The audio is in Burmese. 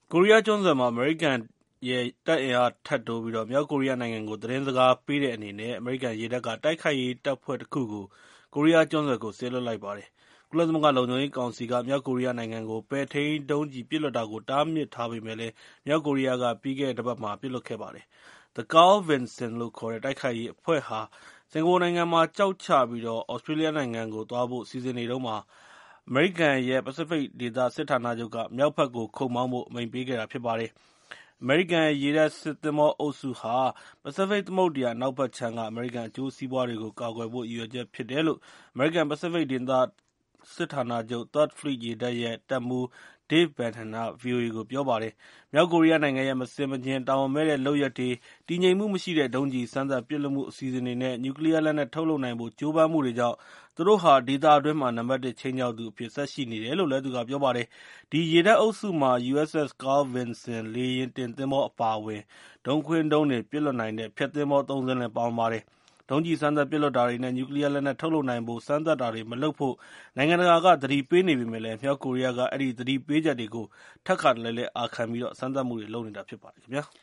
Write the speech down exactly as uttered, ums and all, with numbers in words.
ကိုရီးယားကျွန်းဆွယ်မှာအမေရိကန်ရဲ့တပ်အင်အားထပ်တိုးပြီးမြောက်ကိုရီးယားနိုင်ငံကိုသတင်းစကားပေးတဲ့အနေနဲ့အမေရိကန်ရေတပ်ကတိုက်ခိုက်ရေးတပ်ဖွဲ့တခုကိုကိုရီးယားကျွန်းဆွယ်ကိုစေလွှတ်လိုက်ပါတယ်။ကုလသမဂ္ဂလုံခြုံရေးကောင်စီကမြောက်ကိုရီးယားနိုင်ငံကိုပဲ့ထိန်းဒုံးကျည်ပစ်လွှတ်တာကိုတားမြစ်ထားပေမယ့်လည်းမြောက်ကိုရီးယားကပြီးခဲ့တဲ့တပတ်မှာပစ်လွှတ်ခဲ့ပါတယ်။ The Carl Vinson လို့ခေါ်တဲ့တိုက်ခိုက်ရေးအဖွဲ့ဟာစင်ကာပူနိုင်ငံမှာကျောက်ချပြီးသြစတြေးလျနိုင်ငံကိုသွားဖို့စီစဉ်နေတုန်းမှာအမေရိကန်ရဲ့ပစိဖိတ်ဒေသစစ်ဌာနချုပ်ကမြောက်ဘက်ကိုခုတ်မောင်းဖို့အမိန့်ပေးခဲ့တာဖြစ်ပါတယ်။အမေရိကန်ရေတပ်စစ်သင်္ဘောအုပ်စုဟာပစိဖိတ်သမုဒ္ဒရာအနောက်ဘက်ခြမ်းကအမေရိကန်အကျိုးစီးပွားတွေကိုကာကွယ်ဖို့ရည်ရွယ်ချက်ဖြစ်တယ်လို့အမေရိကန်ပစိဖိတ်ဒေသစစ်ဌာနချုပ် Third Fleet ရေတပ်ရဲ့တပ်မှူး Dave Benham က ဗွီအိုအေကိုပြောပါတယ်။မြောက်ကိုရီးယားနိုင်ငံရဲ့မဆင်မခြင်တာဝန်မဲ့တဲ့လုပ်ရပ်တွေ၊တည်ငြိမ်မှုမရှိတဲ့ဒုံးကျည်စမ်းသပ်ပစ်လွှတ်မှုအစီအစဉ်တွေနဲ့နျူကလီးယားလက်နက်ထုတ်လုပ်နိုင်ဖို့ကြိုးပမ်းမှုတွေကြောင့်သူတို့ဟာဒေသတွင်းမှာနံပါတ်တစ်ခြိမ်းခြောက်သူအဖြစ်ဆက်ရှိနေတယ်လို့လည်းသူကပြောပါတယ်။ဒီရေတပ်အုပ်စုမှာ ယူအက်စ်အက်စ် Carl Vinson လေယာဉ်တင်သင်္ဘောအပါအဝင်ဒုံးခွင်းဒုံးတွေပစ်လွှတ်နိုင်တဲ့ဖျက်သင်္ဘောသုံးစင်းလည်းပါဝင်ပါတယ်။ဒုံးကျည်စမ်းသပ်ပစ်လွှတ်တာတွေနဲ့နျူကလီးယားလက်နက်ထုတ်လုပ်နိုင်ဖို့စမ်းသပ်တာတွေမလုပ်ဖို့နိုင်ငံတကာကသတိပေးနေပေမယ့်လည်းမြောက်ကိုရီးယားကအဲဒီသတိပေးချက်တွေကိုထပ်ခါတလဲလဲအာခံပြီးစမ်းသပ်မှုတွေလုပ်နေတာဖြစ်ပါတယ်ခင်ဗျာ။